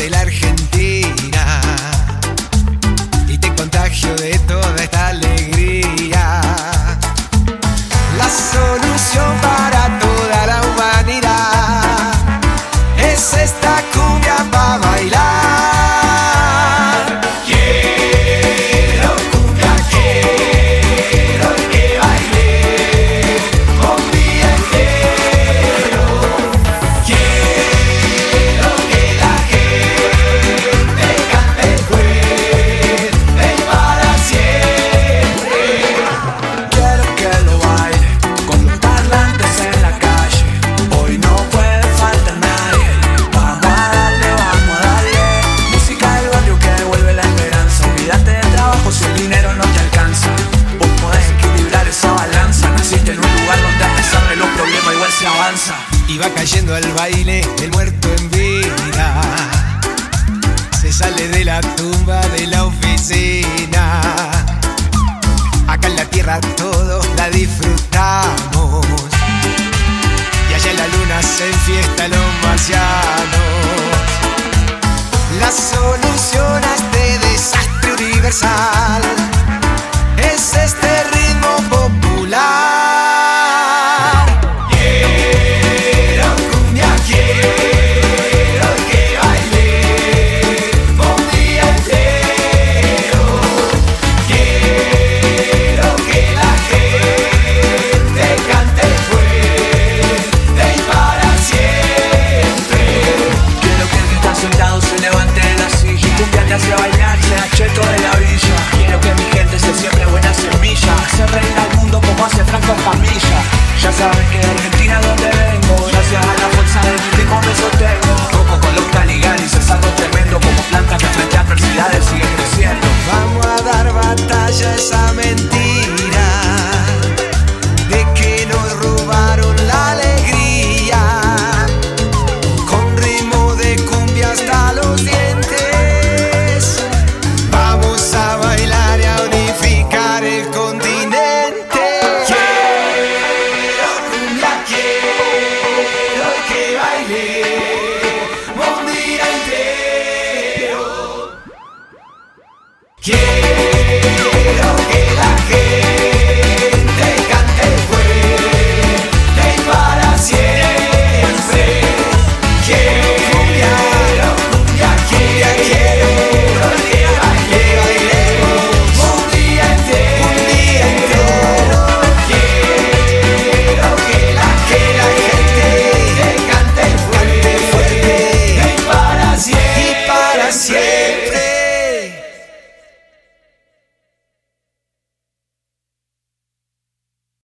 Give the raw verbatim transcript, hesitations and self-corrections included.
de la Argentina y te contagio de toda esta alegría. La solución para toda la humanidad es esta cumbia para bailar. Quiero cumbia, quiero que baile un día entero. Quiero que la gente cante fuerte para siempre. Quiero que lo baile con los parlantes en la calle. Hoy no puede faltar nadie. Vamos a darle, vamos a darle. Música del barrio que devuelve la esperanza. Olvídate del trabajo si el dinero no te alcanza. Vos podés equilibrar esa balanza. Naciste en un lugar donde a pesar de los problemas igual se avanza. Y va cayendo al baile el muerto en vida. Se sale de la tumba de la oficina. Acá en la tierra todos la disfrutamos. Y allá en la luna se enfiestan los marcianos. La solución a este desastre universal